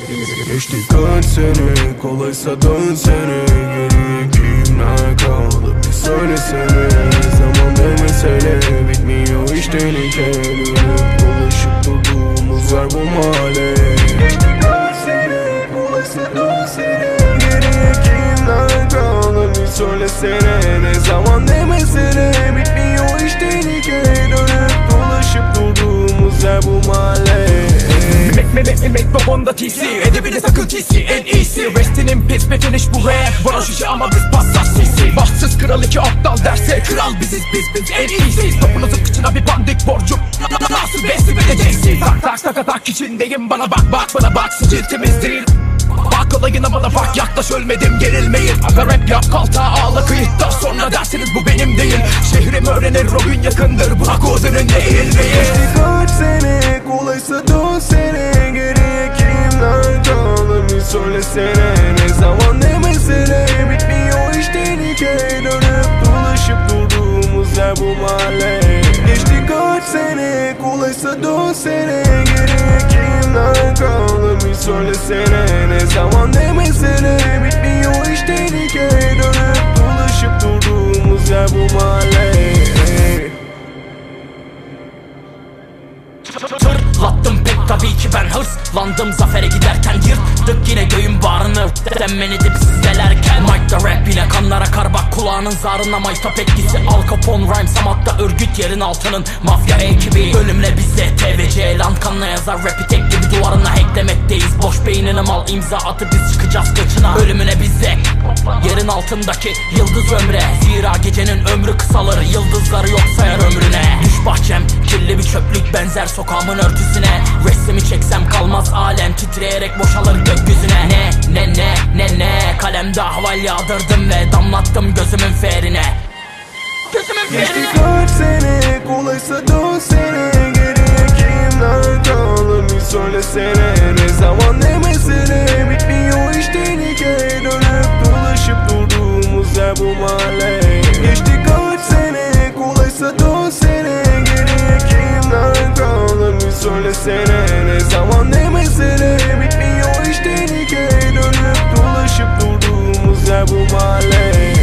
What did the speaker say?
Geçti kaç sene, kolaysa dönsene. Geriye kimler kaldı bir söylesene. Zamanda mesele bitmiyor işte nice. Dönüp dolaşıp durduğumuz yer bu mahalle. Geçti kaç sene, kolaysa dönsene. Geriye kimler kaldı bir söylesene. Ne zaman ne mesele bitmiyor işte nice. Dönüp dolaşıp durduğumuz yer bu mahalle. Mek babamda TC edebine sakın TC en iyisi. Restinin pis ve finish bu rap. Bana şişe ama biz passas CC. Bahtsız kral iki aptal derse kral biziz biz en iyisiyiz. Topunuzun kıçına bir pandik borcum. Nasıl besti vereceksin? Tak tak içindeyim bana bak bana bak sicil temiz değil. Bak olayına bana bak yaklaş ölmedim gerilmeyin. Aga rap yap kalta ağla kayıttan sonra dersiniz bu benim değil. Şehrim öğrenir o gün yakındır bırak o önünde eğilmeyi. Geçti kaç sene kolaysa dönsene. Geriye kimler kaldı bir söylesene. Ne zaman ne mesele bitmiyor işte nice. Dönüp dolaşıp durduğumuz yer bu mahalle. Geçti kaç sene kolaysa dönsene. Geriye kimler kaldı bir söylesene. Ne zaman ne mesele bitmiyor işte nice. Dönüp dolaşıp durduğumuz yer bu mahalle. Tırlattım pek tabii ki ben hırslandım. Zafere giderken yırttık yine göğün bağrını. Denmeni dipsizdelerken mic'da rap yine kanlar akar bak kulağının zarına. Maytap etkisi Al Capone rhyme samatta örgüt yerin altının mafya ekibi. Ölümle bizde TVC lan kanla yazar rapi tek gibi duvarına hacklemekteyiz. Boş beynine mal imza atı biz çıkacağız kıçına. Ölümüne bizde yerin altındaki yıldız ömre. Zira gecenin ömrü kısalır yıldızları yok sayar ömrüne. Düş bahçem kirli bir çöplük benzer sokağımın örtüsüne. Resmi çeksem kalmaz alem titreyerek boşalır gökyüzüne. Ne kalemde haval yağdırdım ve damlattım gözümün ferine. Geçti kaç sene kolaysa dönsene. Geriye kimler kaldı bir söylesene. Ne zaman ne mesele bitmiyor işte nice. Dönüp dolaşıp durduğumuz yer bu mahalle. Geçti kaç sene kolaysa dönsene. Geriye kimler kaldı bir söylesene. Ne zaman ne mesele bitmiyor işte nice. Dönüp dolaşıp durduğumuz yer bu mahalle.